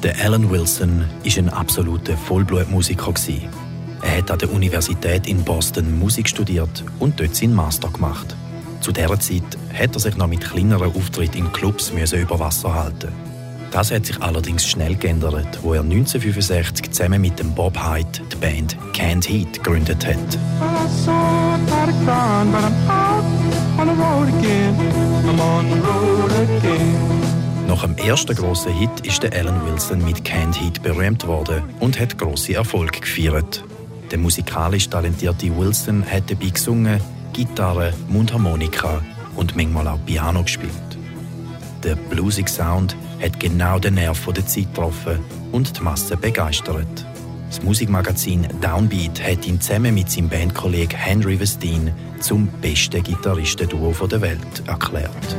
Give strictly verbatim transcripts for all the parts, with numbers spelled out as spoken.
Der Alan Wilson war ein absoluter Vollblutmusiker. Er hat an der Universität in Boston Musik studiert und dort seinen Master gemacht. Zu dieser Zeit hat er sich noch mit kleineren Auftritten in Clubs über Wasser halten. Das hat sich allerdings schnell geändert, wo er neunzehnhundertfünfundsechzig zusammen mit dem Bob Hyde die Band Canned Heat gegründet hat. Nach dem ersten grossen Hit ist der Alan Wilson mit Canned Heat berühmt worden und hat grosse Erfolge gefeiert. Der musikalisch talentierte Wilson hat dabei gesungen, Gitarre, Mundharmonika und manchmal auch Piano gespielt. Der bluesige Sound hat genau den Nerv der Zeit getroffen und die Masse begeistert. Das Musikmagazin Downbeat hat ihn zusammen mit seinem Bandkollegen Henry Westin zum besten Gitarristenduo der Welt erklärt.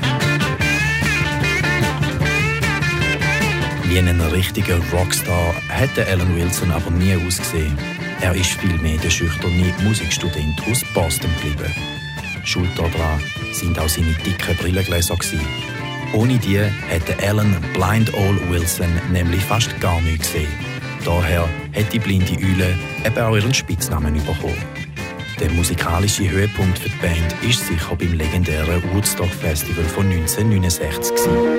Wie ein richtiger Rockstar hat Alan Wilson aber nie ausgesehen. Er ist vielmehr der schüchterne Musikstudent aus Boston geblieben. Schuld daran sind auch seine dicken Brillengläser. Ohne die hätte Alan Blind Owl Wilson nämlich fast gar nichts gesehen. Daher hat die blinde Eule eben auch ihren Spitznamen bekommen. Der musikalische Höhepunkt für die Band war sicher beim legendären Woodstock Festival von neunzehnhundertneunundsechzig.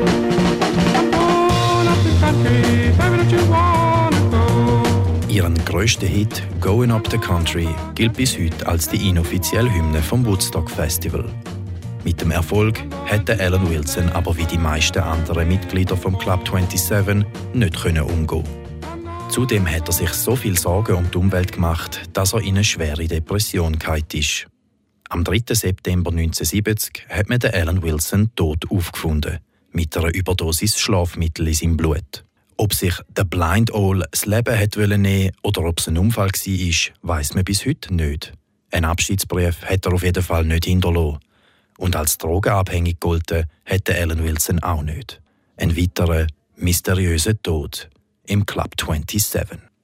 Ihren grössten Hit «Going Up the Country» gilt bis heute als die inoffizielle Hymne vom Woodstock Festival. Mit dem Erfolg hätte Alan Wilson aber wie die meisten anderen Mitglieder vom Club siebenundzwanzig nicht umgehen. Zudem hat er sich so viel Sorgen um die Umwelt gemacht, dass er in eine schwere Depression gefallen ist. Am dritten September neunzehnhundertsiebzig hat man den Alan Wilson tot aufgefunden, mit einer Überdosis Schlafmittel in seinem Blut. Ob sich der Blind Owl das Leben hat nehmen oder ob es ein Unfall war, weiss man bis heute nicht. Ein Abschiedsbrief hat er auf jeden Fall nicht hinterlassen. Und als drogenabhängig gegolten hätte Alan Wilson auch nicht. Ein weiterer mysteriöser Tod im Club siebenundzwanzig.